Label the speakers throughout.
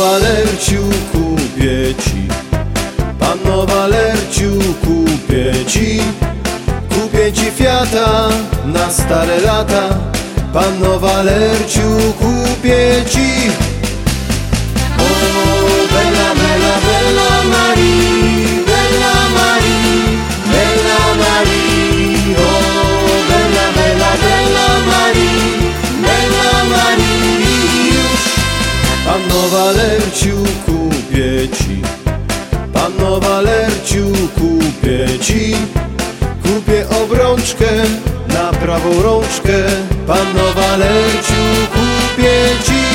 Speaker 1: Walerciu, kupię ci, Panno Walerciu, kupię ci. Kupię ci Fiata na stare lata, Panno Walerciu, kupię ci. O, bella, bella, bella Marii, bella Marii, bella Marii. O, bella, bella, bella Marii, bella Marii. Już, Panno Walerciu, kupię ci, Panno Walerciu, kupię ci. Kupię obrączkę na prawą rączkę, Panno Walerciu, kupię ci.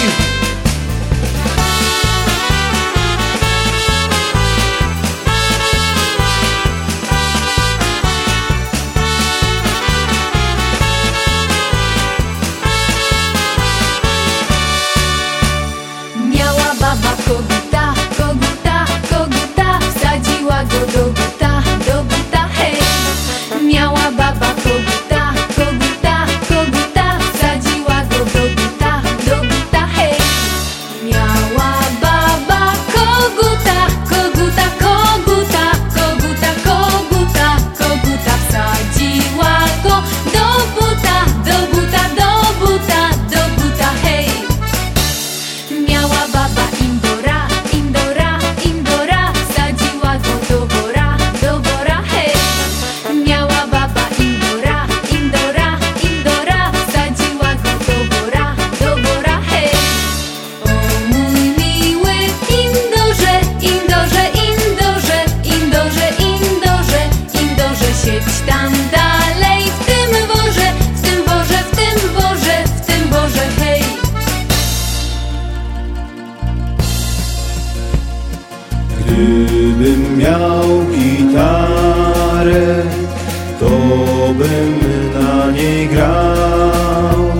Speaker 2: Miała baba koguta, koguta, koguta, wsadziła go do buta, hej. Miała baba koguta, koguta, koguta, wsadziła go do buta, hej. Miała baba koguta, koguta, koguta, koguta, koguta, koguta, wsadziła go do buta, hej. Miała baba Indora, Indora, Indora, wsadziła go do wora, hej. Miała baba Indora, Indora, Indora, wsadziła go do wora, hej. O mój miły Indorze, Indorze, Indorze, Indorze, Indorze, Indorze, siedź tam dalej w tym worze, hej.
Speaker 1: Gdybym miał gitarę, to bym na niej grał.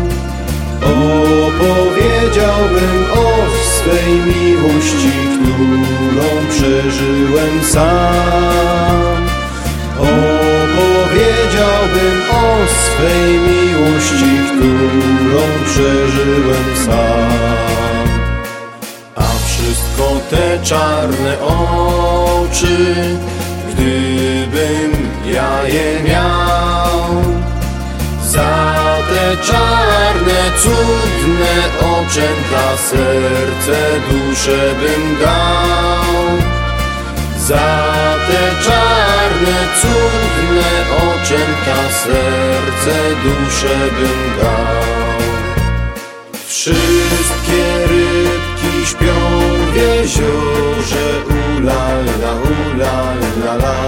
Speaker 1: Opowiedziałbym o swej miłości, którą przeżyłem sam. Opowiedziałbym o swej miłości, którą przeżyłem sam. A wszystko te czarne oczy, gdybym ja je miał, za te czarne, cudne oczęta serce, duszę bym dał. Za te czarne, cudne oczęta serce, duszę bym dał. Wszystkie rybki śpią w jeziorze, ulala, ulala, la.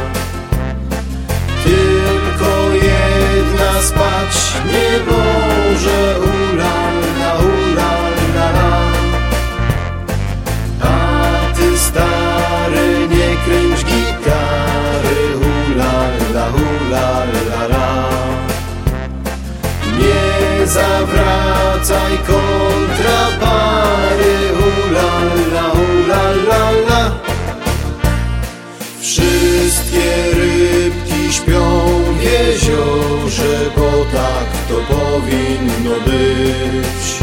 Speaker 1: Tylko jedna spać nie może, ulala, ulala, la. A ty stary, nie kręć gitary, ulala, ulala, la. Nie zawracaj kontrapary, ulala, ulala, la. Wszystkie rybki śpią w jeziorze, bo tak to powinno być.